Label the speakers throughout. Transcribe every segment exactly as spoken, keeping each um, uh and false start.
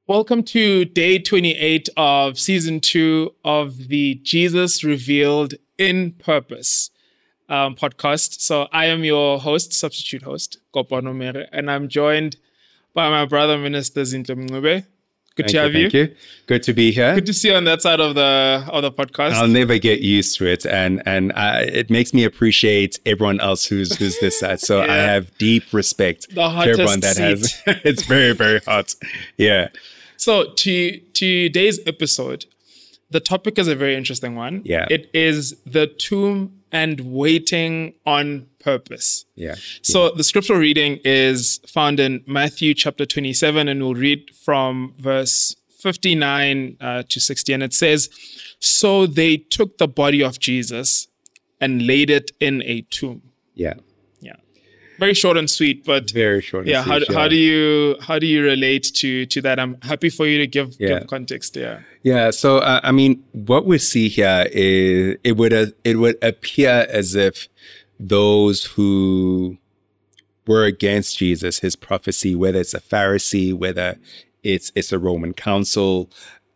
Speaker 1: Welcome to day twenty-eight of season two of the Jesus Revealed in Purpose um, podcast. So I am your host, substitute host, Kopano Mere, and I'm joined by my brother, Minister Zinto Mngube. Good
Speaker 2: Thank
Speaker 1: to have you.
Speaker 2: Thank you. Good to be here.
Speaker 1: Good to see you on that side of the of the podcast.
Speaker 2: I'll never get used to it, and and I, it makes me appreciate everyone else who's who's this side. So
Speaker 1: Yeah.
Speaker 2: I have deep respect
Speaker 1: The
Speaker 2: to
Speaker 1: hottest
Speaker 2: everyone that has. It's very very hot. Yeah.
Speaker 1: So to today's episode, the topic is a very interesting one.
Speaker 2: Yeah.
Speaker 1: It is the tomb and waiting on purpose.
Speaker 2: Yeah.
Speaker 1: So the scriptural reading is found in Matthew chapter twenty-seven, and we'll read from verse fifty-nine uh, to sixty. And it says, "So they took the body of Jesus and laid it in a tomb."
Speaker 2: Yeah.
Speaker 1: Yeah. Very short and sweet, but
Speaker 2: Very short. and
Speaker 1: yeah, how,
Speaker 2: sweet,
Speaker 1: how do you how do you relate to to that? I'm happy for you to give
Speaker 2: Yeah.
Speaker 1: give context. Yeah.
Speaker 2: Yeah, so uh, I mean, what we see here is it would uh, it would appear as if those who were against Jesus, his prophecy, whether it's a Pharisee, whether it's it's a Roman council,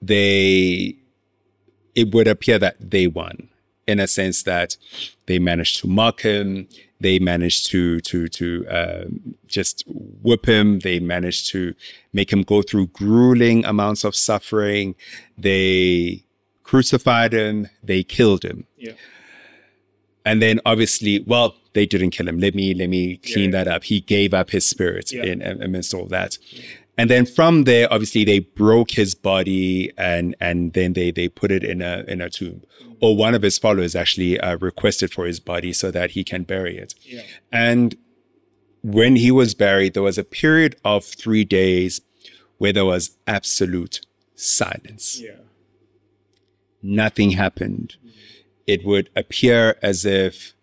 Speaker 2: they it would appear that they won, in a sense that they managed to mock him, they managed to to to um, just whip him, they managed to make him go through grueling amounts of suffering, they crucified him, they killed him.
Speaker 1: Yeah.
Speaker 2: And then obviously, well, they didn't kill him. Let me let me clean
Speaker 1: Yeah.
Speaker 2: that up. He gave up his spirit
Speaker 1: Yeah.
Speaker 2: in amidst all that. And then from there, obviously, they broke his body and and then they they put it in a in a tomb. Or one of his followers actually uh, requested for his body so that he can bury it.
Speaker 1: Yeah.
Speaker 2: And when he was buried, there was a period of three days where there was absolute silence.
Speaker 1: Yeah.
Speaker 2: Nothing happened. It would appear as if,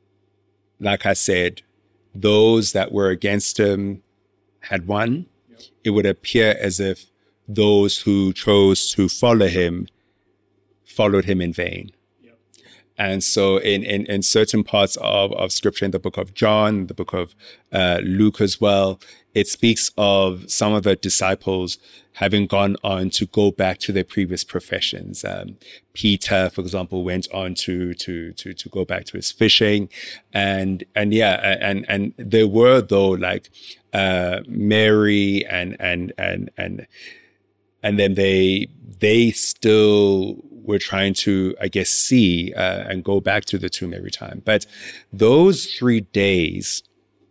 Speaker 2: like I said, those that were against him had won.
Speaker 1: Yep.
Speaker 2: It would appear as if those who chose to follow him followed him in vain.
Speaker 1: Yep.
Speaker 2: And so in, in, in certain parts of, of scripture, in the book of John, the book of uh, Luke as well, it speaks of some of the disciples having gone on to go back to their previous professions. Um, Peter, for example, went on to, to, to, to go back to his fishing. And, and yeah, and, and there were though like, uh, Mary and, and, and, and, and then they, they still were trying to, I guess, see, uh, and go back to the tomb every time. But those three days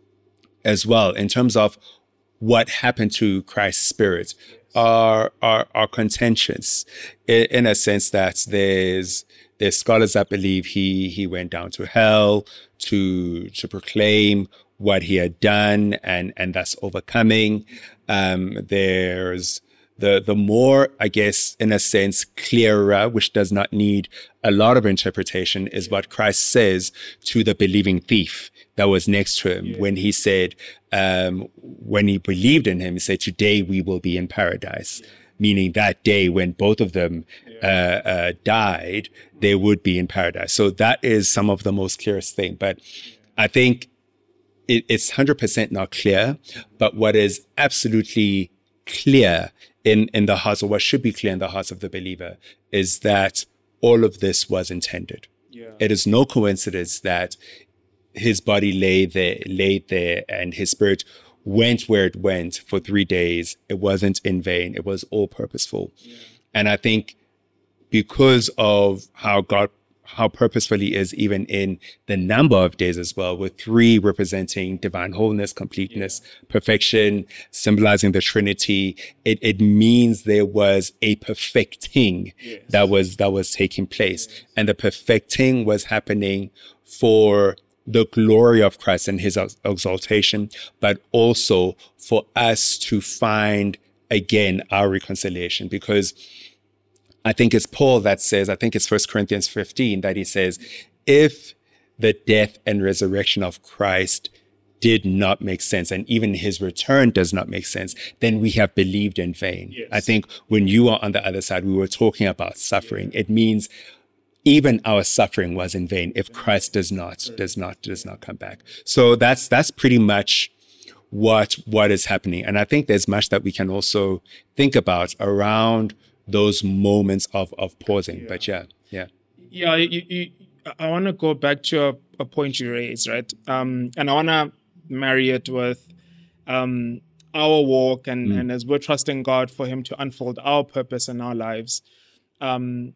Speaker 2: as well, in terms of what happened to Christ's spirit, are are, are contentious in, in a sense that there's there's scholars that believe he he went down to hell to to proclaim what he had done and and thus overcoming. Um, there's the the more, I guess, in a sense, clearer, which does not need a lot of interpretation, is what Christ says to the believing thief that was next to him, yeah. when he said, um, when he believed in him, he said, "Today we will be in paradise," yeah. meaning that day when both of them yeah. uh, uh, died, they would be in paradise. So that is some of the most clearest thing. But I think it, it's one hundred percent not clear, but what is absolutely clear in, in the hearts, or what should be clear in the hearts of the believer, is that all of this was intended.
Speaker 1: Yeah.
Speaker 2: It is no coincidence that his body lay there, laid there, and his spirit went where it went for three days. It wasn't in vain. It was all purposeful.
Speaker 1: Yeah.
Speaker 2: And I think because of how God, how purposeful he is, even in the number of days as well, with three representing divine wholeness, completeness, yeah. perfection, symbolizing the Trinity, it, it means there was a perfecting
Speaker 1: yes.
Speaker 2: that was that was taking place.
Speaker 1: Yes.
Speaker 2: And the perfecting was happening for the glory of Christ and his exaltation, but also for us to find again our reconciliation. Because I think it's Paul that says, I think it's First Corinthians fifteen, that he says, if the death and resurrection of Christ did not make sense, and even his return does not make sense, then we have believed in vain.
Speaker 1: Yes.
Speaker 2: I think when you are on the other side, we were talking about suffering. It means even our suffering was in vain if Christ does not, does not, does not come back. So that's, that's pretty much what what is happening. And I think there's much that we can also think about around those moments of of pausing. Yeah. But yeah, yeah.
Speaker 1: Yeah, you, you, I want to go back to a, a point you raised, right? Um, and I want to marry it with um, our walk and, mm. and as we're trusting God for him to unfold our purpose in our lives. Um,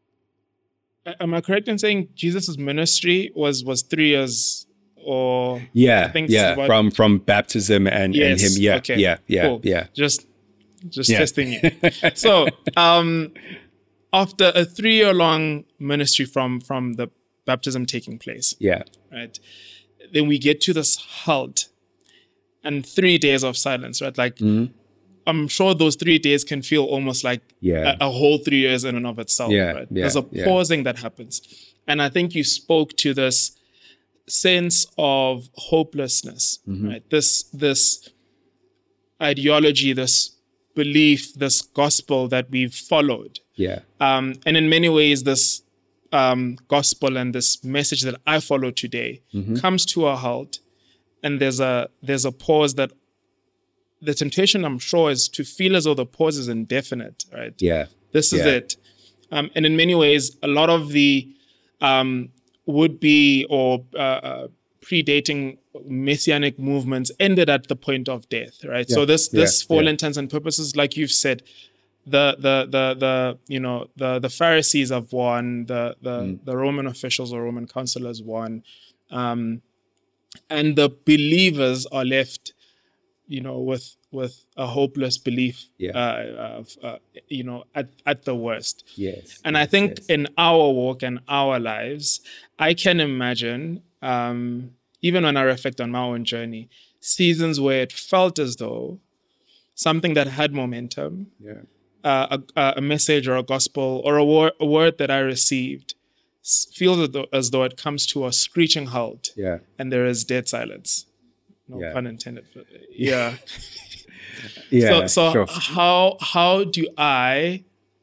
Speaker 1: am I correct in saying Jesus' ministry was was three years or
Speaker 2: yeah, I think yeah, what, from from baptism and, yes, and him, yeah, okay, yeah, yeah,
Speaker 1: cool.
Speaker 2: yeah.
Speaker 1: Just just yeah. testing you. So um, after a three-year long ministry from from the baptism taking place,
Speaker 2: yeah,
Speaker 1: right, then we get to this halt and three days of silence, right? Like mm-hmm. I'm sure those three days can feel almost like
Speaker 2: yeah.
Speaker 1: a, a whole three years in and of itself,
Speaker 2: yeah,
Speaker 1: right?
Speaker 2: Yeah,
Speaker 1: There's a
Speaker 2: yeah.
Speaker 1: pausing that happens. And I think you spoke to this sense of hopelessness, mm-hmm. right? This, this ideology, this belief, this gospel that we've followed.
Speaker 2: Yeah.
Speaker 1: Um, and in many ways, this um, gospel and this message that I follow today mm-hmm. comes to a halt. And there's a there's a pause that the temptation, I'm sure, is to feel as though the pause is indefinite, right?
Speaker 2: Yeah.
Speaker 1: This is
Speaker 2: yeah.
Speaker 1: it. Um, and in many ways, a lot of the um, would-be or uh, uh, predating messianic movements ended at the point of death, right? Yeah. So this, this yeah. for all yeah. intents and purposes, like you've said, the the the the you know the the Pharisees have won, the the mm. the Roman officials or Roman counselors won, um, and the believers are left, you know, with with a hopeless belief,
Speaker 2: yeah.
Speaker 1: uh, of, uh, you know, at, at the worst.
Speaker 2: Yes.
Speaker 1: And
Speaker 2: yes,
Speaker 1: I think
Speaker 2: yes.
Speaker 1: in our walk and our lives, I can imagine, um, even when I reflect on my own journey, seasons where it felt as though something that had momentum,
Speaker 2: yeah.
Speaker 1: uh, a, a message or a gospel or a, wor- a word that I received feels as though, as though it comes to a screeching halt,
Speaker 2: yeah.
Speaker 1: and there is dead silence. No
Speaker 2: yeah.
Speaker 1: pun intended. But yeah.
Speaker 2: yeah.
Speaker 1: So, so
Speaker 2: sure.
Speaker 1: how how do I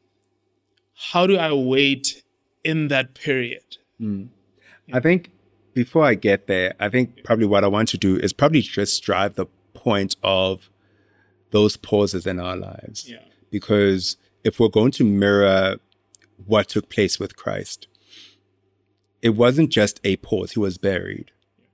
Speaker 1: how do I wait in that period?
Speaker 2: Mm. I think before I get there, I think probably what I want to do is probably just drive the point of those pauses in our lives.
Speaker 1: Yeah.
Speaker 2: Because if we're going to mirror what took place with Christ, it wasn't just a pause. He was buried.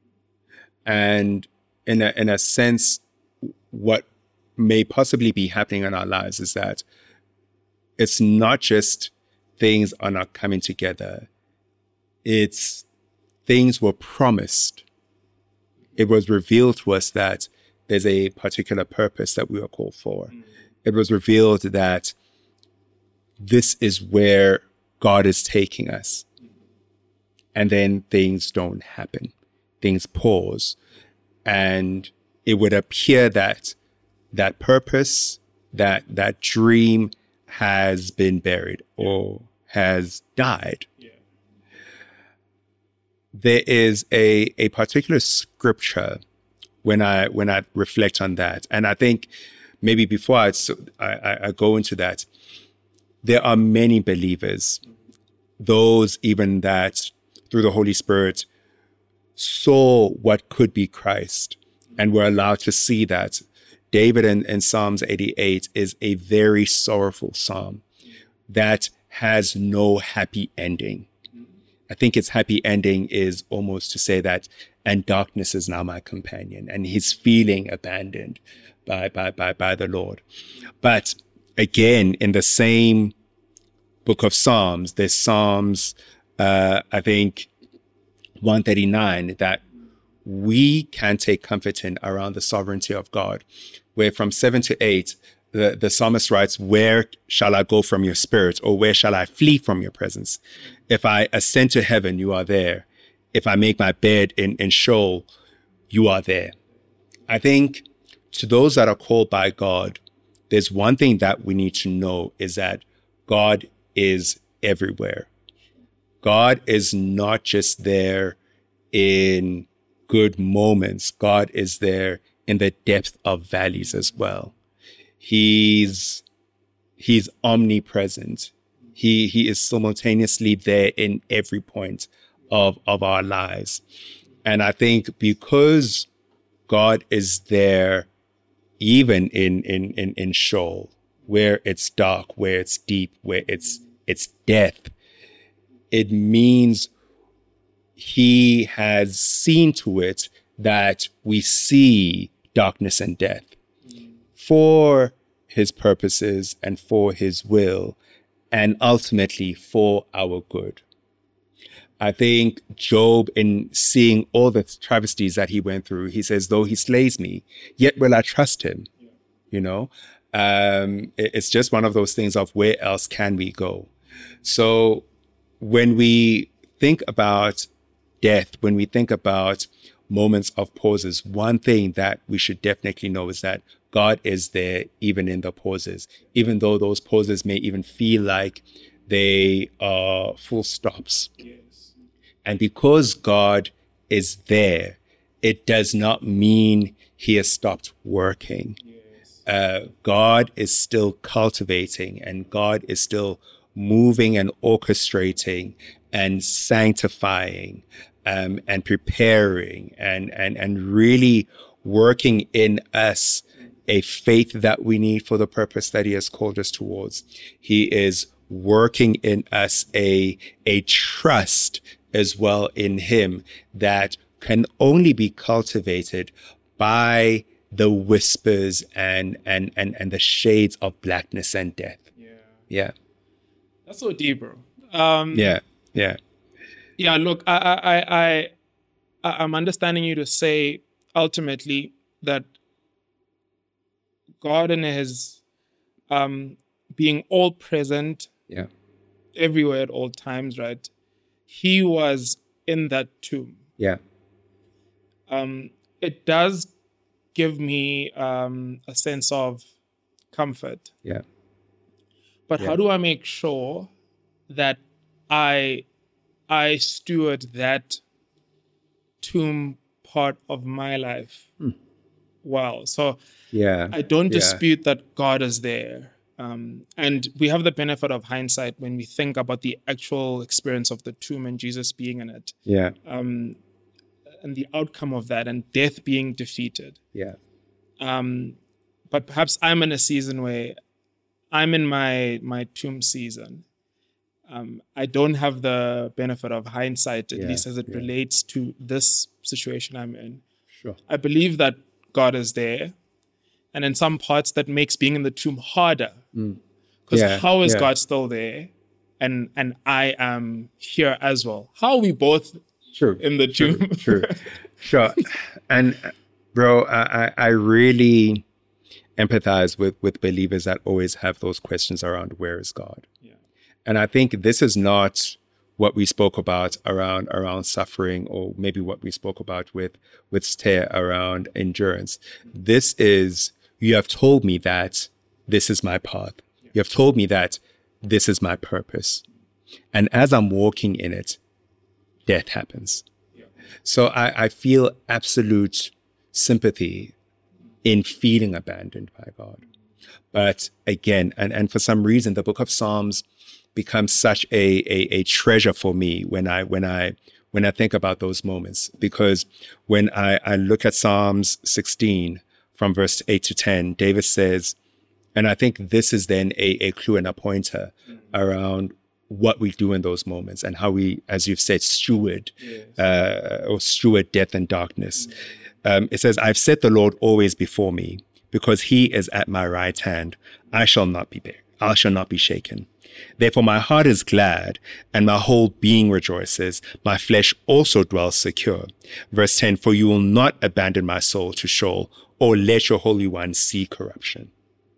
Speaker 2: And in a, in a sense, what may possibly be happening in our lives is that it's not just things are not coming together. It's things were promised. It was revealed to us that there's a particular purpose that we are called for. Mm-hmm. It was revealed that this is where God is taking us. And then things don't happen. Things pause. And it would appear that that purpose, that that dream has been buried or has died.
Speaker 1: Yeah.
Speaker 2: There is a, a particular scripture when I when I reflect on that. And I think maybe before I, I, I go into that, there are many believers, those even that through the Holy Spirit saw what could be Christ and were allowed to see that. David in, in Psalms eighty-eight is a very sorrowful psalm that has no happy ending. I think its happy ending is almost to say that, and darkness is now my companion, and he's feeling abandoned by, by, by, by the Lord. But again, in the same book of Psalms, there's Psalms, uh, I think, one thirty-nine, that we can take comfort in around the sovereignty of God, where from seven to eight, the, the psalmist writes, where shall I go from your spirit, or where shall I flee from your presence? If I ascend to heaven, you are there. If I make my bed in, in Sheol, you are there. I think to those that are called by God, there's one thing that we need to know is that God is everywhere. God is not just there in good moments. God is there in the depth of valleys as well. He's, he's omnipresent. He, he is simultaneously there in every point of, of our lives. And I think because God is there even in, in, in, in Sheol, where it's dark, where it's deep, where it's, it's death. It means he has seen to it that we see darkness and death for his purposes and for his will, and ultimately for our good. I think Job, in seeing all the travesties that he went through, he says, though he slays me, yet will I trust him. Yeah. You know, um, it's just one of those things of where else can we go? So when we think about death, when we think about moments of pauses, one thing that we should definitely know is that God is there even in the pauses, even though those pauses may even feel like they are full stops. Yes. And because God is there, it does not mean he has stopped working. Yes. Uh, God is still cultivating, and God is still moving and orchestrating and sanctifying um, and preparing and, and, and really working in us a faith that we need for the purpose that he has called us towards. He is working in us a, a trust as well in him that can only be cultivated by the whispers and, and, and, and the shades of blackness and death. Yeah. Yeah.
Speaker 1: That's so deep, bro. Um,
Speaker 2: yeah. Yeah.
Speaker 1: Yeah. Look, I, I, I, I, I'm understanding you to say ultimately that God in his um, being all present,
Speaker 2: yeah,
Speaker 1: everywhere at all times, right? He was in that tomb.
Speaker 2: Yeah.
Speaker 1: Um, it does give me um, a sense of comfort.
Speaker 2: Yeah.
Speaker 1: But
Speaker 2: yeah.
Speaker 1: how do I make sure that I I steward that tomb part of my life
Speaker 2: hmm.
Speaker 1: well? So
Speaker 2: yeah,
Speaker 1: I don't
Speaker 2: yeah.
Speaker 1: dispute that God is there. Um, and we have the benefit of hindsight when we think about the actual experience of the tomb and Jesus being in it.
Speaker 2: Yeah.
Speaker 1: Um, and the outcome of that and death being defeated.
Speaker 2: Yeah.
Speaker 1: Um, but perhaps I'm in a season where I'm in my my tomb season. Um, I don't have the benefit of hindsight, at
Speaker 2: yeah,
Speaker 1: least as it
Speaker 2: yeah.
Speaker 1: relates to this situation I'm in.
Speaker 2: Sure.
Speaker 1: I believe that God is there. And in some parts, that makes being in the tomb harder. Because
Speaker 2: mm. yeah,
Speaker 1: how is
Speaker 2: yeah.
Speaker 1: God still there? And and I am here as well. How are we both
Speaker 2: True.
Speaker 1: in the
Speaker 2: True.
Speaker 1: tomb?
Speaker 2: True. Sure. And bro, I, I really empathize with, with believers that always have those questions around where is God? Yeah. And I think this is not what we spoke about around around suffering, or maybe what we spoke about with with Stea around endurance. Mm-hmm. This is, you have told me that this is my path. Yeah. You have told me that this is my purpose. And as I'm walking in it, death happens. Yeah. So I, I feel absolute sympathy in feeling abandoned by God. But again, and, and for some reason, the book of Psalms becomes such a, a, a treasure for me when I when I when I think about those moments. Because when I, I look at Psalms sixteen from verse eight to ten, David says, and I think this is then a, a clue and a pointer mm-hmm. around what we do in those moments and how we, as you've said, steward yes. uh, or steward death and darkness. Mm-hmm. Um, it says, I've set the Lord always before me, because he is at my right hand. I shall not be bare. I shall not be shaken. Therefore my heart is glad, and my whole being rejoices. My flesh also dwells secure. Verse ten, for you will not abandon my soul to Sheol, or let your Holy One see corruption.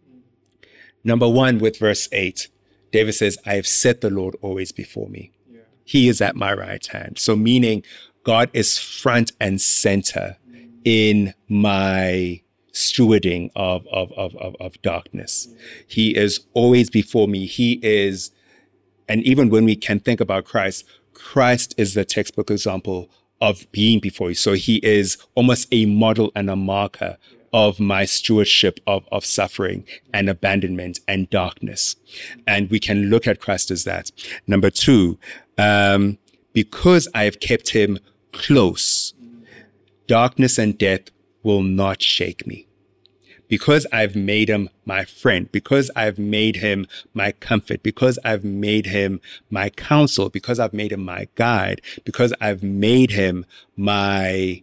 Speaker 2: Number one, with verse eight, David says, I have set the Lord always before me. Yeah. He is at my right hand. So meaning God is front and center mm. in my stewarding of, of, of, of, of darkness. Mm. He is always before me. He is, and even when we can think about Christ, Christ is the textbook example of being before you. So he is almost a model and a marker of my stewardship of, of suffering and abandonment and darkness. And we can look at Christ as that. Number two, um, because I have kept him close, darkness and death will not shake me. Because I've made him my friend, because I've made him my comfort, because I've made him my counsel, because I've made him my guide, because I've made him my,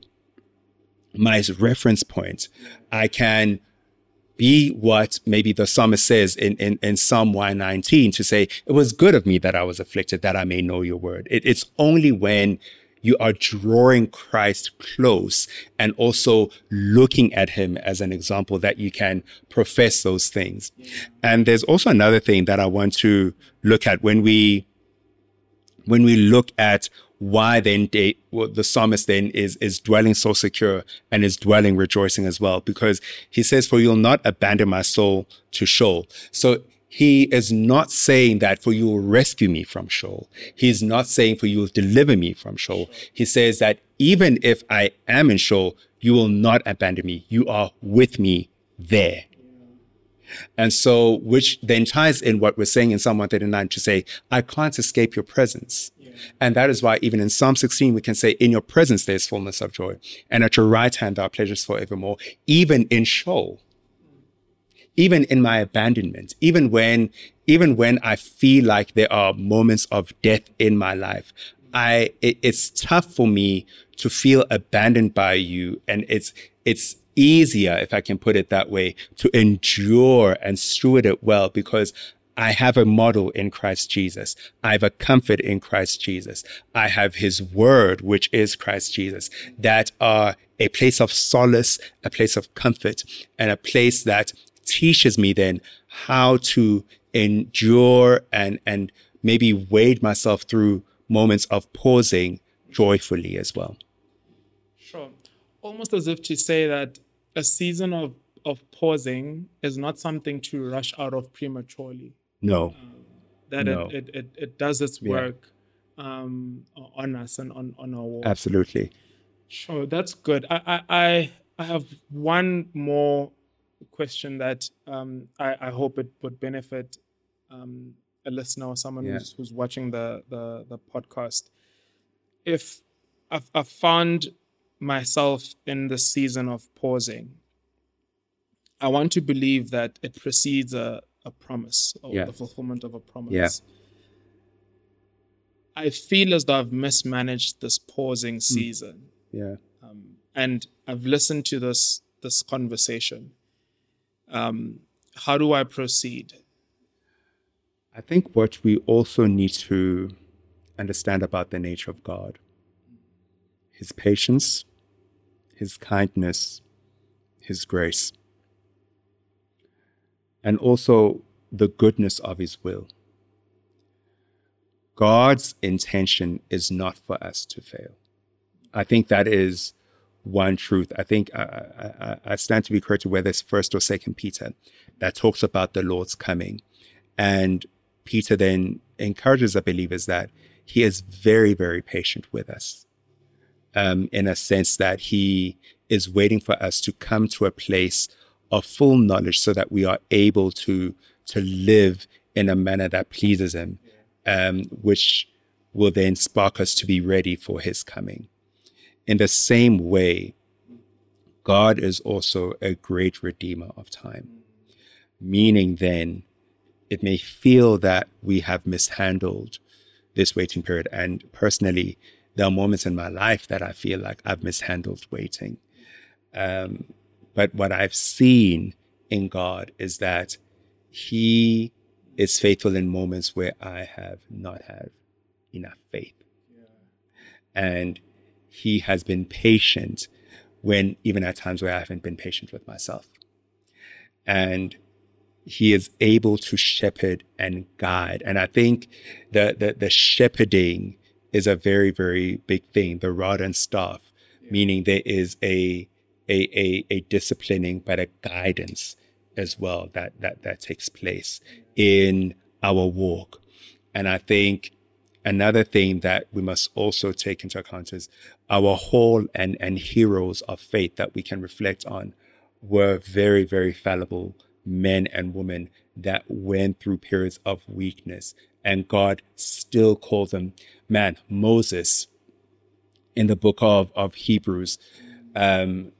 Speaker 2: my reference point, I can be what maybe the psalmist says in, in, in Psalm one nineteen to say, it was good of me that I was afflicted, that I may know your word. It, it's only when you are drawing Christ close and also looking at him as an example that you can profess those things. Yeah. And there's also another thing that I want to look at when we, when we look at why then they, well, the psalmist then is, is dwelling so secure and is dwelling rejoicing as well, because he says, for you'll not abandon my soul to Sheol. So he is not saying that for you will rescue me from Sheol. He's not saying for you will deliver me from Sheol. He says that even if I am in Sheol, you will not abandon me. You are with me there. And so, which then ties in what we're saying in Psalm one thirty-nine to say, I can't escape your presence. Yeah. And that is why even in Psalm sixteen, we can say, in your presence, there's fullness of joy. And at your right hand, there are pleasures forevermore. Even in Sheol, even in my abandonment, even when, even when I feel like there are moments of death in my life, I, it, it's tough for me to feel abandoned by you. And it's, it's easier, if I can put it that way, to endure and steward it well, because I have a model in Christ Jesus. I have a comfort in Christ Jesus. I have his word, which is Christ Jesus, that are a place of solace, a place of comfort, and a place that teaches me then how to endure and, and maybe wade myself through moments of pausing joyfully as well.
Speaker 1: Sure. Almost as if to say that a season of, of pausing is not something to rush out of prematurely.
Speaker 2: No.
Speaker 1: Um, that
Speaker 2: no.
Speaker 1: It, it, it, it does its work yeah. um, on us and on, on our walk.
Speaker 2: Absolutely.
Speaker 1: Sure, that's good. I, I, I have one more question that um, I, I hope it would benefit um, a listener or someone yeah. who's, who's watching the, the, the podcast. If I've, I've found myself in the season of pausing, I want to believe that it precedes a, a promise or yeah. the fulfillment of a promise.
Speaker 2: Yeah.
Speaker 1: I feel as though I've mismanaged this pausing season.
Speaker 2: Yeah.
Speaker 1: Um, and I've listened to this this conversation. Um, how do I proceed?
Speaker 2: I think what we also need to understand about the nature of God, his patience, his kindness, his grace, and also the goodness of his will. God's intention is not for us to fail. I think that is one truth. I think I, I, I stand to be corrected whether it's First or Second Peter that talks about the Lord's coming. And Peter then encourages the believers that he is very, very patient with us, um, in a sense that he is waiting for us to come to a place of full knowledge so that we are able to, to live in a manner that pleases him, um, which will then spark us to be ready for his coming. In the same way, God is also a great redeemer of time, meaning then it may feel that we have mishandled this waiting period. And personally, there are moments in my life that I feel like I've mishandled waiting. Um, but what I've seen in God is that he is faithful in moments where I have not had enough faith. Yeah. And he has been patient when, even at times where I haven't been patient with myself. And he is able to shepherd and guide. And I think the, the, the shepherding is a very, very big thing, the rod and staff, yeah. meaning there is a, a, a, a disciplining, but a guidance as well that, that, that takes place in our walk. And I think another thing that we must also take into account is our hall and, and heroes of faith that we can reflect on were very, very fallible men and women that went through periods of weakness, and God still called them. Man, Moses in the book of, of Hebrews, um,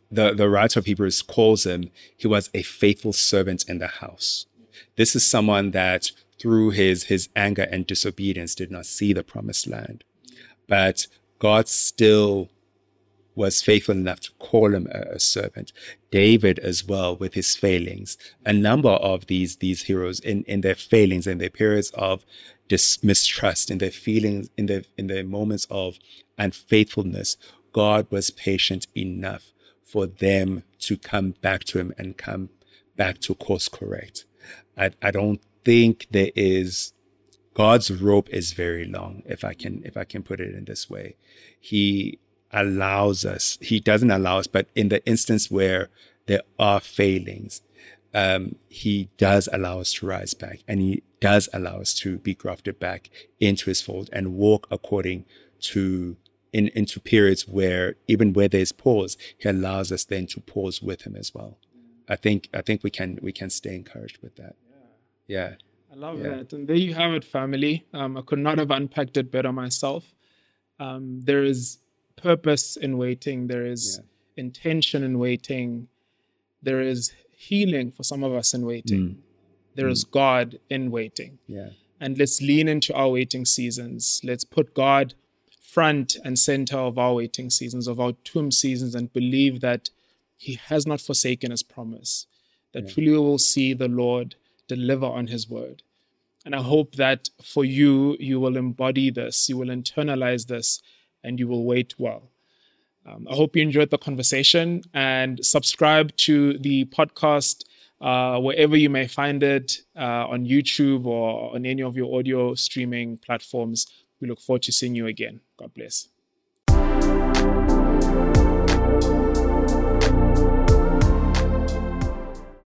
Speaker 2: the, the writer of Hebrews calls him, he was a faithful servant in the house. This is someone that through his, his anger and disobedience did not see the promised land. But God still was faithful enough to call him a, a servant. David as well, with his failings. A number of these, these heroes in, in their failings, in their periods of dis- mistrust, in their feelings, in their, in their moments of unfaithfulness, God was patient enough for them to come back to him and come back to course correct. I, I don't think there is, God's rope is very long, if I can, if I can put it in this way. He allows us, he doesn't allow us, but in the instance where there are failings, um, he does allow us to rise back, and he does allow us to be grafted back into his fold and walk according to, in, into periods where, even where there's pause, he allows us then to pause with him as well. I think, I think we can, we can stay encouraged with that. Yeah.
Speaker 1: I love
Speaker 2: Yeah.
Speaker 1: that. And there you have it, family. Um, I could not have unpacked it better myself. Um, there is purpose in waiting. There is yeah. intention in waiting. There is healing for some of us in waiting. Mm. There mm. is God in waiting.
Speaker 2: Yeah.
Speaker 1: And let's lean into our waiting seasons. Let's put God front and center of our waiting seasons, of our tomb seasons, and believe that he has not forsaken his promise, that yeah. truly we will see the Lord deliver on his word. And I hope that for you, you will embody this, you will internalize this, and you will wait well. Um, I hope you enjoyed the conversation, and subscribe to the podcast uh, wherever you may find it, uh, on YouTube or on any of your audio streaming platforms. We look forward to seeing you again. God bless.